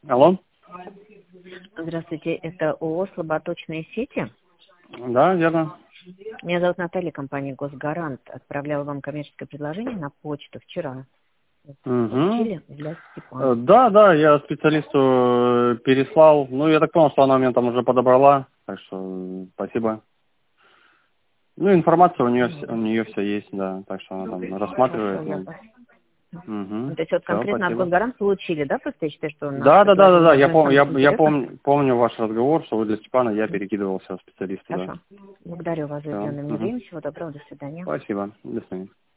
Алло? Здравствуйте, это ООО «Слаботочные сети». Да, верно. Меня зовут Наталья, компания «Госгарант». Отправляла вам коммерческое предложение на почту вчера. Угу. Получили для Степана. Да, я специалисту переслал. Ну, я так понял, что она у меня там уже подобрала. Так что спасибо. Ну, информация у нее все есть, да. Так что она там рассматривает. Хорошо, я Ну. Ну, Угу. то есть вот Все, конкретно от спасибо. «Госгарант» получили, да? Просто я считаю, что наше Да. предложение Я, одно из самых я интересных. помню ваш разговор, что вы для Степана, я перекидывал все специалисту, да. Хорошо. Благодарю вас за Все. уделенное мне Угу. время. Всего доброго, до свидания. Спасибо. До свидания.